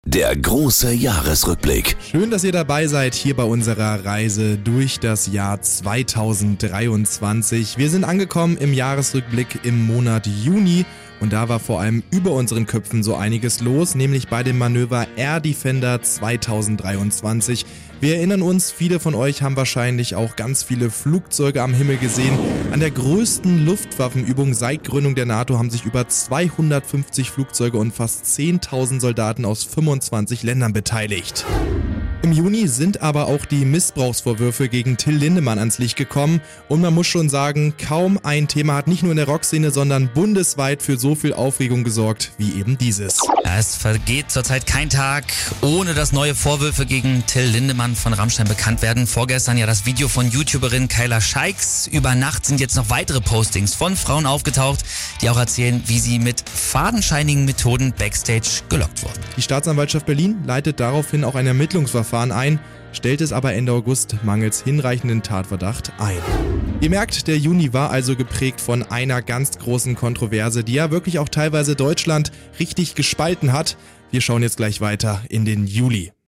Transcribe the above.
Der große Jahresrückblick. Schön, dass ihr dabei seid hier bei unserer Reise durch das Jahr 2023. Wir sind angekommen im Jahresrückblick im Monat Juni und da war vor allem über unseren Köpfen so einiges los, nämlich bei dem Manöver Air Defender 2023. Wir erinnern uns, viele von euch haben wahrscheinlich auch ganz viele Flugzeuge am Himmel gesehen. An der größten Luftwaffenübung seit Gründung der NATO haben sich über 250 Flugzeuge und fast 10.000 Soldaten aus 25 Ländern beteiligt. Im Juni sind aber auch die Missbrauchsvorwürfe gegen Till Lindemann ans Licht gekommen und man muss schon sagen, kaum ein Thema hat nicht nur in der Rockszene, sondern bundesweit für so viel Aufregung gesorgt wie eben dieses. Es vergeht zurzeit kein Tag, ohne dass neue Vorwürfe gegen Till Lindemann von Rammstein bekannt werden. Vorgestern ja das Video von YouTuberin Kyla Scheiks. Über Nacht sind jetzt noch weitere Postings von Frauen aufgetaucht, die auch erzählen, wie sie mit fadenscheinigen Methoden backstage gelockt wurden. Die Staatsanwaltschaft Berlin leitet daraufhin auch ein Ermittlungsverfahren ein, stellt es aber Ende August mangels hinreichenden Tatverdacht ein. Ihr merkt, der Juni war also geprägt von einer ganz großen Kontroverse, die ja wirklich auch teilweise Deutschland richtig gespalten hat. Wir schauen jetzt gleich weiter in den Juli.